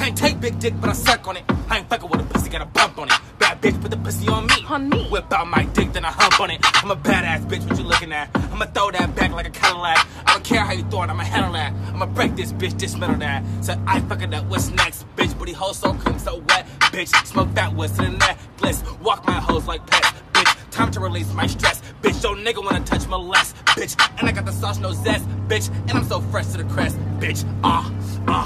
Can't take big dick, but I suck on it. I ain't fucking with a pussy, got a bump on it. Bad bitch, put the pussy on me. On me. Whip out my dick, then I hump on it. I'm a badass bitch, what you looking at? I'ma throw that back like a Cadillac. I don't care how you throw it, I'ma handle that. I'ma break this bitch, dismantle that. So I fucking up, what's next, bitch? Booty hole so cream, so wet, bitch. Smoke that wood, sit in that bliss. Walk my hoes like pets, bitch. Time to release my stress, bitch. Your nigga wanna touch my less, bitch. And I got the sauce, no zest, bitch. And I'm so fresh to the crest, bitch.